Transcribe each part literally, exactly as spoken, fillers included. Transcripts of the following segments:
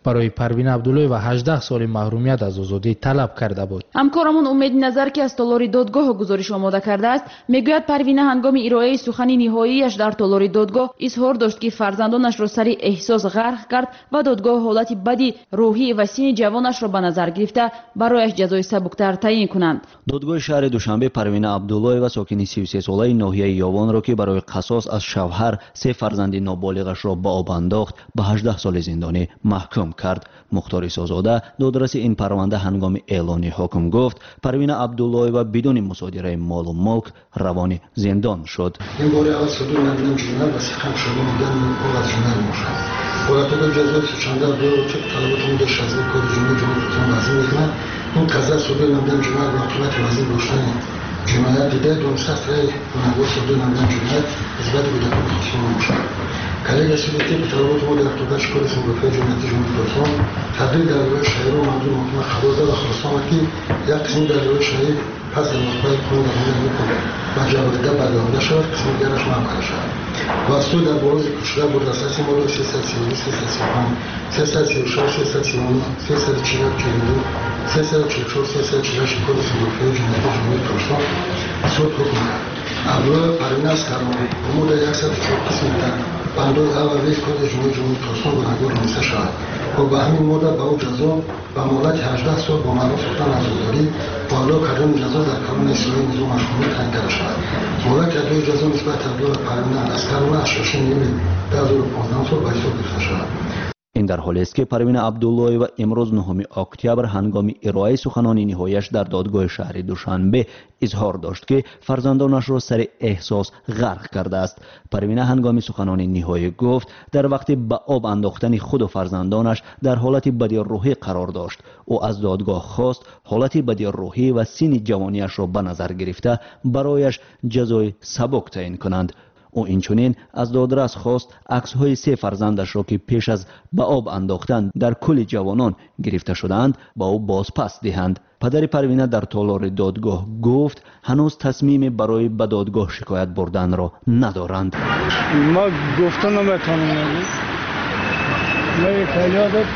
برای پروین عبدالله و هجده سال محرومیت از آزادی طلب کرده بود. همکارمون امید نظر که از تالار دادگاه گزارش آماده کرده است میگوید پروین هنگام ارائه سخن نهاییش در تالار دادگاه اظهار داشت که فرزندانش را سر احساس غرق کرد و دادگاه حالت بدی روحی و سن جوانش را به نظر گرفته برایش جزای سبکتر تعیین کنند. دادگاه شهر دوشنبه پروین عبدالله و ساکن سی و سه ساله ناحیه یاوان را که برای قصاص از شوهر سه فرزند نابالغش را به آب انداخت به هجده سال زندانی محکوم کرد. مختار عیسی‌زاده دادرس این پرونده هنگام اعلان حکم گفت پروین عبدالله و بدون مصادره مال و ملک روان زندان شد. این باره اول صدور نمیدن جنرال و سخم شده میگن او از جنرال موشد ولاتبه جزوی سوچنده دو چه طلباتون داشت از این کار جنرال جنرال وزیر میکنن این قضا صدور نمیدن جنرال و اطلاعات وزیر روشن جنایت دیده دونسته رای نگاه صدور نمیدن جنایت ازباد بوده کنه خصوصا موشد کلیه سیدتی به طلباتون در اقتدار شکل سنگرفه جنایتی جنرال خصوصا تدریل در روی شهر و منظور محکمه خبازده و خلاصان که یک قسم در روی شهر پس از مطبعی کنه در همه میکنه و جوابده برگامده شد قسم دیگرش معموله شد و از تو در بروز کشده بود رساسی مورد سیصد و سی و دو، سیصد و سی و پنج، سیصد و سی و شش، سیصد و سی و نه، سیصد و چهل و دو، سیصد و چهل و چهار، سیصد و چهل و شش کد سنگرفه جنایتی جمهوری ترکستان صورت حکم کرد. ابرو پروین از کرمان امود صد و چهار قسم در بندوق و ویز کد جمهوری ترکستان گناهکار رانسته شود و به همین مدت به او جزا و مهلت هجده سال با معروف ساختن عزاداری و اعلا کردن جزا در قانون اسلامی نظام مشروطه تعیین کرده شود. مهلت ادای جزا نسبت عبدالله پروین از کرمان از شش یولی دو هزار و پانزده سال به حساب گرفته شود. این در حالی است که پروین عبدالله و امروز نهم اکتبر هنگام ارائه سخنان نهاییش در دادگاه شهر دوشنبه اظهار داشت که فرزندانش را سر احساس غرق کرده است. پروین هنگام سخنان نهایی گفت در وقت به آب انداختن خود و فرزندانش در حالت بدی روحی قرار داشت. او از دادگاه خواست حالت بدی روحی و سن جوانیش را به نظر گرفته برایش جزای سبک تعیین کنند. او اینچنین از دادرس خواست عکس‌های سه فرزندش را که پیش از به آب انداختن در کل جوانان گرفته شدند با او بازپس دهند. پدر پروینه در تالار دادگاه گفت هنوز تصمیم برای به دادگاه شکایت بردن را ندارند. ما گفتن نمیتونم من خیلی عادت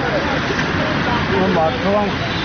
من بات کنم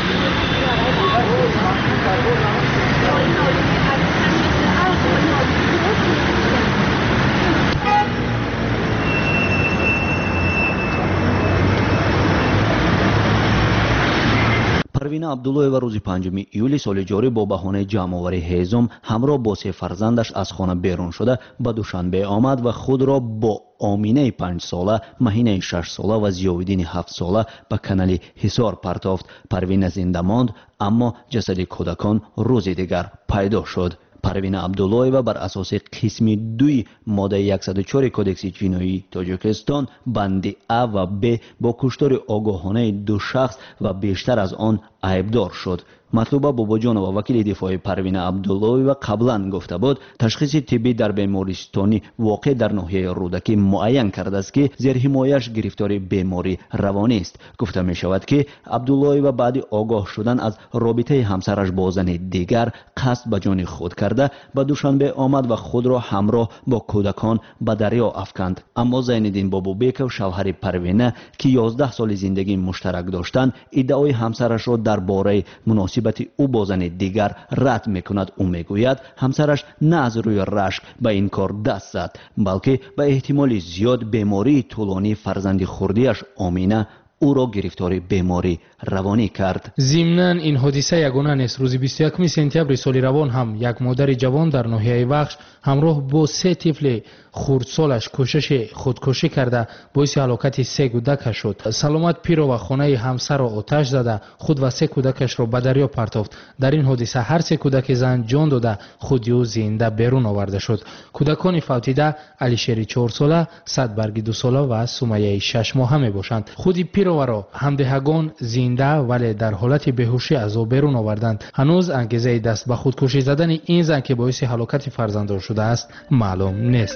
پروین عبدالله و روز پنجم ایولی سال جاری با بهانه جمع‌آوری هیزم همراه با سه فرزندش از خانه بیرون شده به دوشنبه آمد و خود را با آمینه پنج ساله، مهینه شش ساله و ضیاءالدین هفت ساله به کانال حصار پرتافت. پروین زنده ماند اما جسد کودکان روز دیگر پیدا شد. پروین عبدالله و بر اساس قسم دوی ماده صد و چهار کودکس جنایی تاجیکستان بند ا و ب با کشتار آگاهانه دو شخص و بیشتر از آن عیبدار شد. مطلوبه باباجان و وکیل دفاع پروین عبدالله و قبلا گفته بود تشخیص طبی در بیمارستانی واقع در ناحیه رودکی معین کرده است که زیر حمایش گرفتار بیماری روانی است. گفته می شود که عبدالله و بعد آگاه شدن از رابطه همسرش با زن دیگر قصد به جان خود کرده به دوشنبه آمد و خود را همراه با کودکان به دریا افکند. اما زینالدین بابابیک شوهر پروینه که یازده سال زندگی مشترک داشتند ادعای همسرش را درباره مناسب او با زن دیگر رد میکند. او میگوید همسرش نه از روی رشک به این کار دست زد بلکه به احتمال زیاد بیماری طولانی فرزند خردیش آمینه او را گرفتار بیماری روانی کرد. ضمناً این حادثه یگانه نیست. روز بیست و یکم سپتامبر سال روان هم یک مادر جوان در ناحیه وخش همراه با سه طفل خردسالش کوشش خودکشی کرده باعث هلاکت سه کودک شد. سلامت پیرو و خانه همسر را آتش زده خود و سه کودکش را به دریا پرتافت. در این حادثه هر سه کودک زن جان داده خودی او زنده بیرون آورده شد. کودکان فوتیده علیشیر چهار ساله، صدبرگ دو ساله و سمیه شش ماهه می باشند. خودی پیرو را همدهگان زنده ولی در حالت بیهوشی از او بیرون آوردند. هنوز انگیزه دست به خودکشی زدن این زن که باعث هلاکت فرزندان شده است معلوم نیست.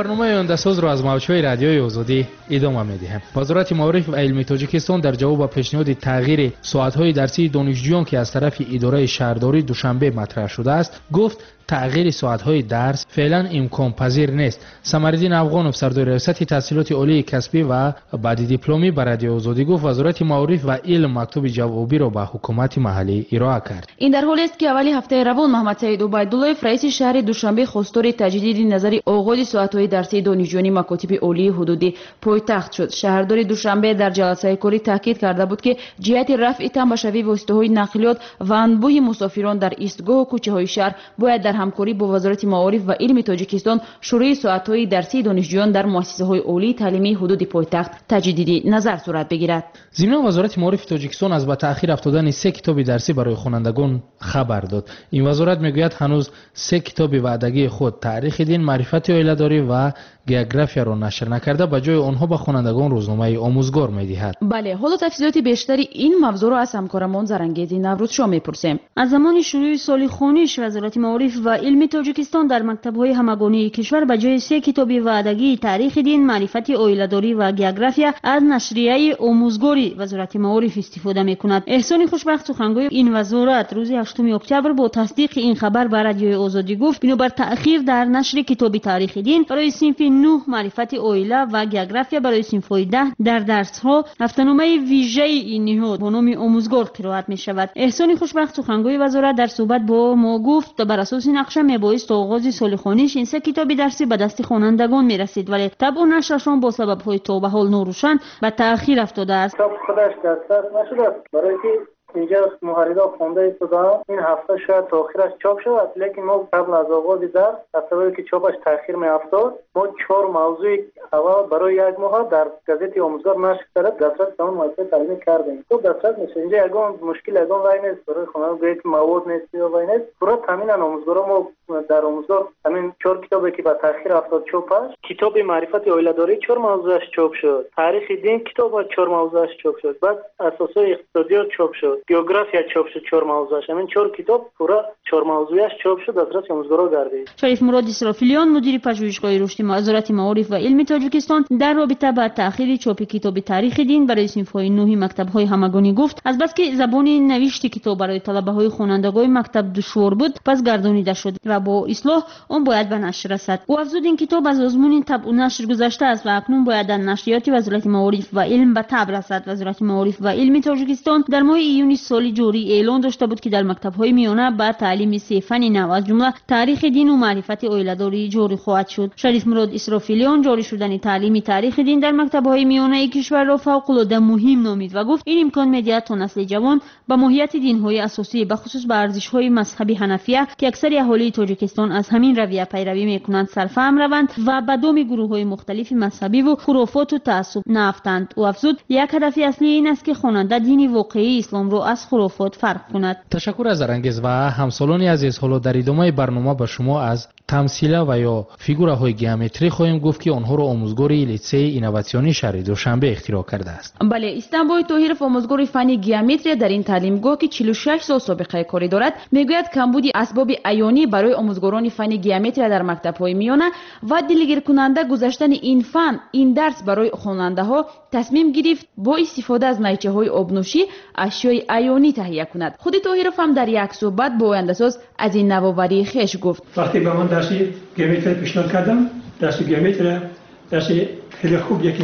برنامه آینده‌ساز را از موج‌های رادیوی آزادی ادامه می‌دهیم. وزارت معارف و علم تاجیکستان در جواب به پیشنهاد تغییر ساعت‌های درسی دانشجویان که از طرف اداره شهرداری دوشنبه مطرح شده است، گفت تغییر ساعت‌های درس فعلا امکان پذیر نیست. سمرالدین افغانov سردار ریاست تحصیلات عالی کسبی و بعد دیپلمی به رادیو آزادی گفت وزارت معارف و علم مکتوب جوابی را به حکومت محلی ارائه کرد. این در حالی است که اولی هفته روان محمد سعید عبیدالله رئیس شهر دوشنبه خواستار تجدید نظر آغاز ساعت‌های درسی دانشجویان مکاتب عالی حدودی پایتخت شد. شهرداری دوشنبه در جلسه کاری تاکید کرده بود که جهت رفع تنبشوی واسطه‌های نقلیات و انبوه مسافران در ایستگاه و کوچه‌های شهر باید در همکاری با وزارت معارف و علم تاجیکستان شروع ساعت‌های درسی دانشجویان در مؤسسه‌های عالی تعلیمی حدود پایتخت تجدید نظر صورت بگیرد. ضمن وزارت معارف تاجیکستان از به تأخیر افتادن سه کتاب درسی برای خوانندگان خبر داد. این وزارت میگوید هنوز سه کتاب وعدگی خود تاریخ دین، معرفت عائله‌داری و گئوگرافیا را نشر نکرده، به جای آنها به خوانندگان روزنامه آموزگار می‌دهد. بله، حالا تفصیلات بیشتری این موضوع را از همکارمان زرنگیزی نوروز شاه می‌پرسیم. از زمان شروع سال خونیش وزارت معارف و علم تاجیکستان در مکتب‌های همگانی کشور به جای سه کتاب وعدگی تاریخ دین، معرفت عائله‌داری و گئوگرافیا از نشریه آموزگاری وزارت معارف استفاده می‌کند. احسان خوشبخت سخنگوی این وزارت روز هشتم اکتبر با تصدیق این خبر به رادیوی آزادی گفت بنابر تأخیر در نشر کتاب تاریخ دین برای صنف نه معرفت عائله و گئوگرافیا برای صنف ده در درس‌ها هفته‌نامه ویژه این نهاد با نام آموزگار قرائت می‌شود. احسان خوشبخت سخنگوی وزارت در صحبت با ما گفت بر اساس نقشه میبایست تا آغاز سال خوانیش این سه کتاب درسی به دست خوانندگان میرسید، ولی طبع نشرشان با سبب‌های تا به حال ناروشن به تأخیر افتاده است. کتاب خودش دسترس نشده برای که اینجا محررا خونده شده این هفته شاید تاخیرش چاپ شود، لیکن ما قبل از آغاز درس از سببی که چاپش تاخیر می افتاد ما چهار موضوع اول برای یک ماه در گازت آموزگار نشر کرده دسترس تمام مؤسسه تعلیمی کردیم. تو دسترس میشه اینجا یگان مشکل یگان وای نیست برای خانواده که مواد نیست یا وای نیست پورا تامین آموزگارا ما در آموزگار همین چهار کتابی که با تاخیر افتاد چاپش کتاب معرفت عائله‌داری چهار موضوعش چاپ شد، تاریخ دین کتاب چهار موضوعش چاپ شد، بعد اساسای اقتصادیات چاپ شد، گئوگرافیا چاپ شد چهار موضوعش، همین چهار کتاب پورا چهار موضوعش چاپ شد دسترس آموزگارا گردید. شریف مراد اسرافیلیان مدیر پژوهشگاه رشد وزارت معارف و علم تاجیکستان در رابطه با تأخیر چاپ کتاب تاریخ دین برای صنف‌های نه مکتب‌های همگانی گفت از بس که زبان نوشت کتاب برای طلبه‌های خوانندگان مکتب دشوار بود پس گردانیده شد و با اصلاح آن باید به نشر رسد. او افزود این کتاب از آزمون طبع و نشر گذشته است و اکنون باید در نشریات وزارت معارف و علم به طبع رسد. وزارت معارف و علم تاجیکستان در ماه ایون سال جاری اعلان داشته بود که در مکتب‌های میانه با تعلیم سه فن نو از جمله تاریخ دین و معرفت عائله‌داری جاری خواهد شد. شریف مراد اسرافیلیان جاری شدن تعلیم تاریخ دین در مکتب‌های میانه کشور را فوق‌العاده مهم نامید و گفت این امکان می‌دهد تا نسل جوان با ماهیت دین‌های اساسی به خصوص به ارزش‌های مذهبی حنفیه که اکثر اهالی تاجیکستان از همین رویه پیروی می‌کنند سرفهم روند و به دام گروه‌های مختلف مذهبی و خرافات و تعصب نافتند. او افزود یک هدف اصلی این است که خواننده دین واقعی اسلام را از خرافات فرق کند. تشکر از زرنگیز و همسالان عزیز. حالا در ادامه برنامه به شما از تمثیل و یا فیگوراهای گئومتری خواهیم گفت که آنها را آموزگاری لیسه اینواسیونی شهر دوشنبه اختراع کرده است. بله، استانبول طاهرов آموزگار فن گئومتری در این تعلیمگاه که چهل و شش سال سابقه کاری دارد میگوید کمبود اسباب عیانی برای آموزگاران فن گئومتری در مکتب‌های میانه و دلگیر کننده گذاشتن این فن این درس برای خواننده‌ها تصمیم گرفت با استفاده از نیچه‌های آبنوشی اشیای عیانی تهیه کند. خود طاهرов هم در یک صحبت با آینده‌ساز از این نوآوری خویش گفت. وقتی به من درس گئومتری پیشنهاد کردم، درس گئومتری درس خیلی خوب یکی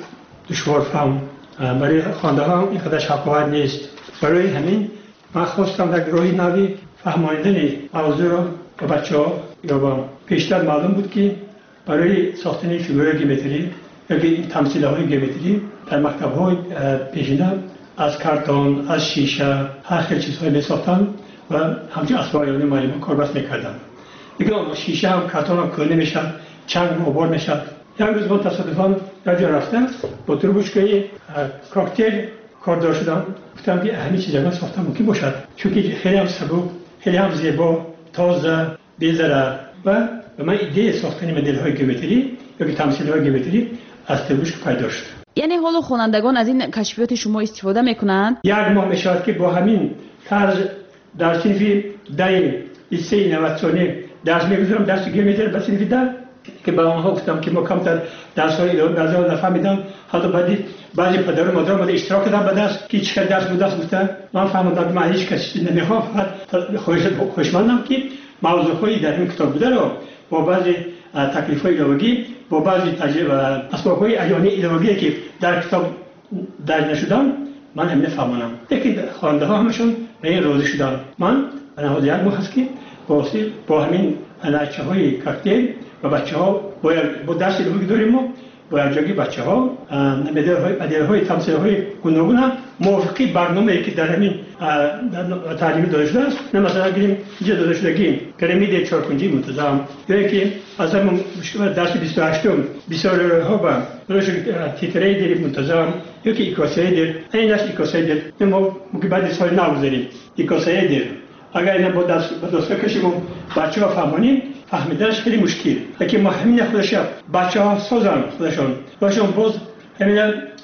دشوار فهم برای خواننده‌ها اینقدر شفاف نیست. برای همین من خواستم در راهی نوی فهماندن موضوع را به بچه‌ها یا با پیشتر معلوم بود که برای ساختن فیگورهای گئومتری یا این تمثیل‌های گئومتری در مکتب‌های پیشینه از کارتون، از شیشه، هر خیلی چیزهای می‌ساختن و همچنین اسباب عیانی معلم کار بس می‌کردن. دیگه شیشه هم کارتون هم کهنه میشد، چنگ و غبار میشد. یک روز من تصادفاً در جا رفتم با تربوشکای کاکتل کار دار شدم. گفتم که همین چیزا ساختن ممکن باشد چون که خیلی هم سبک، خیلی هم زیبا، تازه، بی‌ضرر و به من ایده ساختن مدل‌های گئومتری یا تمثیل‌های گئومتری از تربوشک پیدا شد. یعنی حالا خوانندگان از این کشفیات شما استفاده میکنند؟ یک ماه میشود که با همین طرز در صنف ده لیسه اینواسیونی درس میگذارم، درس گئومتری به صنف ده که به آنها گفتم که ما کمتر درس های ادامه نفهمیدم. حتی بعدی بعضی پدر و مادر ما اشتراک دادن به درس که چه درس بود درس گفتن. من فهمیدم که من هیچ کسی نمیخوام، فقط خوش خوشمندم که موضوعی در این کتاب بوده رو با بعضی تکلیف های ایدئولوژی با بعضی تجربه اسباب های عیانی ایدئولوژی که در کتاب درج نشدن من هم نفهمم. یکی خواننده ها همشون به این راضی شدن. من نهاد یک ماه هست که با با همین بچه های کاکتیل و بچه ها با درس ایدئولوژی داریم ما با یکجایی بچه ها مدل های تمثیل های گوناگون موافقی برنامه که در همین تعلیمی داده شده است. نه مثلا گیریم اینجا داده شدگی پیرامید چهارکنجی منتظم یا اینکه از همون درس بیست و هشتم بسیار ها با روش تیتره دیر منتظم یا که ایکاسه دیر این است ایکاسه دیر ما که بعد سال نگذاریم ایکاسه دیر اگر اینا با دست کشیم بچه ها فهمانیم فهمیدنش خیلی مشکل. لیکن ما همین خودش بچه ها سازن خودشون باشون باز همین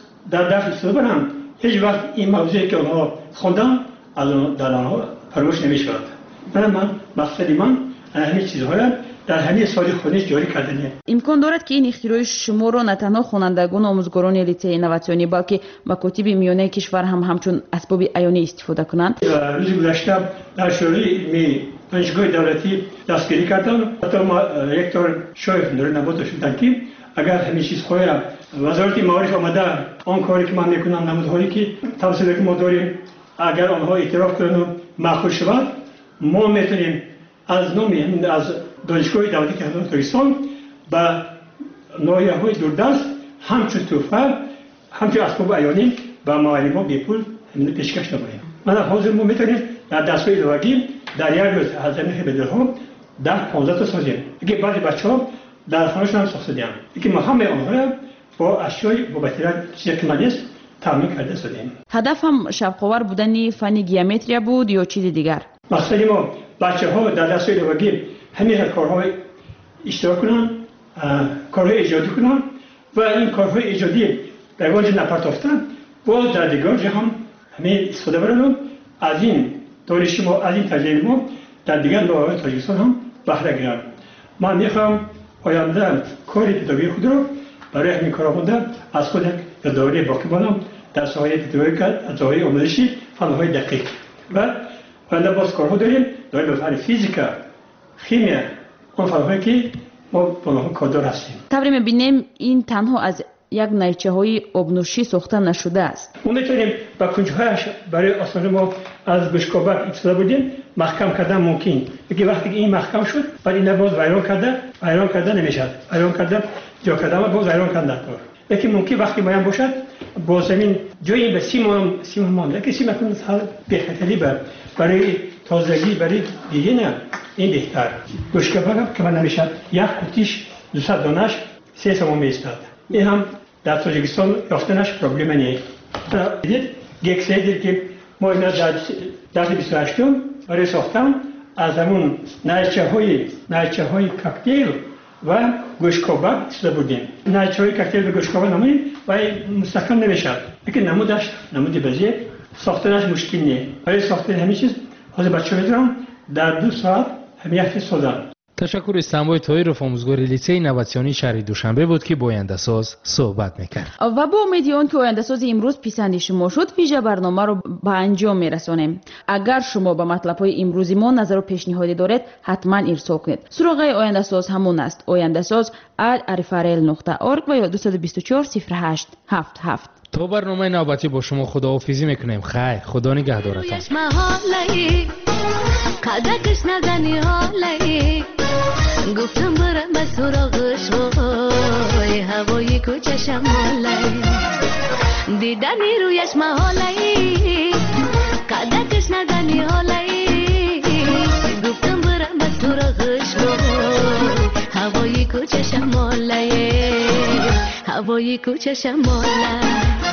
در درس استفاده برن هیچ وقت این موضوعی که آنها خوندن از در آنها فراموش نمیشود. من من مقصدی من همین چیزها در همین سال خودش جاری کردنه. امکان دارد که این اختراع شما را نه تنها خوانندگان و آموزگاران لیسه اینواسیونی بلکه مکاتب میانه کشور هم همچون اسباب عیانی استفاده کنند. روز گذشته در شورای علمی دانشگاه دولتی دستگیری کردن. حتی ما رکتور شایف نور نبوده شدن که اگر همین چیزهای وزارت معارف آمده آن کاری که من میکنم نمودهایی که توسط که ما داریم اگر آنها اعتراف کنند و معقول شود ما میتونیم از نام از دانشگاه دولتی کردن تاریستان به ناحیه‌های دوردست همچون توفه همچون اسباب عیانی به معلمان بی پول همین پیشکش نماییم. من حاضر ما میتونیم در دستگاه ایدئولوژی در یک روز از همین بدلها در پانزده تا سازیم. اگه بعضی بچه‌ها در خانه‌شون هم ساخته دیدم. اگه ما همه آنها با اشیای بابتر چیزی که مالیست تامین کرده شدیم. هدف هم شبخوار بودن فن گیومتریا بود یا چیز دیگر؟ مقصد ما بچه‌ها در دستگاه ایدئولوژی همین کارهای اشتراک کنن، کارهای ایجادی کنن و این کارهای ایجادی در واقع نپرداختن باز در دیگر جهان همین استفاده برن از این دانش ما از این تجربه ما در دیگر نواحی تاجیکستان هم بهره گیرن. من میخوام آینده کار ابتدایی خود رو برای همین کارا بوده از خود یادآوری باقی بانم در ساحه ابتدایی از ساحه آموزشی فن‌های دقیق و آینده باز کارها داریم داریم به فن فیزیکا خیمیا اون فن‌هایی که ما با اونها کادر هستیم. طوری می‌بینیم این تنها از یک نیچه های آبنوشی ساخته نشده است. ما میتونیم با کنجهایش برای آسمان ما از بشکابک استفاده بودیم محکم کردن ممکن. اگه وقتی این محکم شد بعد این باز ویران کرده ویران کرده نمیشد. ویران کرده جا کرده ما باز ویران کرده کار. لیکن ممکن وقتی مایم باشد با زمین جایی به سیم سیم مان لیکن سیم کنه حال بهتری بر برای تازگی برای دیگه نه این بهتر. بشکابک که من نمیشد یک قطیش دویست دانش سه سوم میستاد. این هم در تاجیکستان یافتنش پروبلم نیست. دید یک سری که ما اینا در در بیست و هشتم برای ساختن از همون نیچه های نیچه های کاکتیل و گوشکابک استفاده بودیم. نیچه های کاکتیل و گوشکابک نمونیم و مستحکم نمیشد. لیکن نمودش نمودی بزیه ساختنش مشکل نیست. برای ساختن همین چیز حاضر بچه میتونم در دو ساعت همین یک سازن. تشکر استنبای طاهرов آموزگار لیسه اینواسیونی شهر دوشنبه بود که با آینده ساز صحبت میکرد. و با امید آن که آینده ساز امروز پسند شما شد ویژه برنامه رو به انجام میرسونیم. اگر شما به مطلب های امروزی ما نظر و پیشنهادی دارید حتما ارسال کنید. سراغ آینده ساز همون است آینده ساز ات ارفرل نقطه اورگ و یا دو دو چهار صفر هشت هفت هفت. تا برنامه نوبتی با شما خداحافظی میکنیم. خیر خدا نگهدارتان. قدکش نزنی حالی گفتم برم به سراغش وای هوای کوچشم حالی دیدنی رویش محالی قدکش نزنی حالی گفتم برم به سراغش وای هوای کوچشم حالی هوای کوچشم حالی